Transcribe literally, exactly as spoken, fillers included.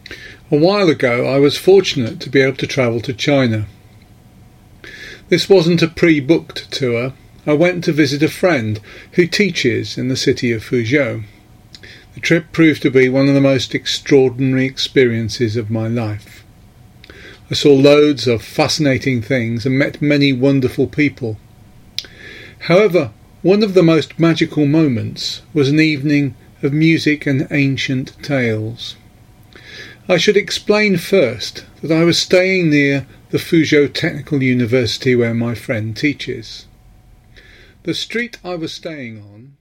A while ago I was fortunate to be able to travel to China. This wasn't a pre-booked tour. I went to visit a friend who teaches in the city of Fuzhou. The trip proved to be one of the most extraordinary experiences of my life. I saw loads of fascinating things and met many wonderful people. However, one of the most magical moments was an evening of music and ancient tales. I should explain first that I was staying near the Fuzhou Technical University where my friend teaches. The street I was staying on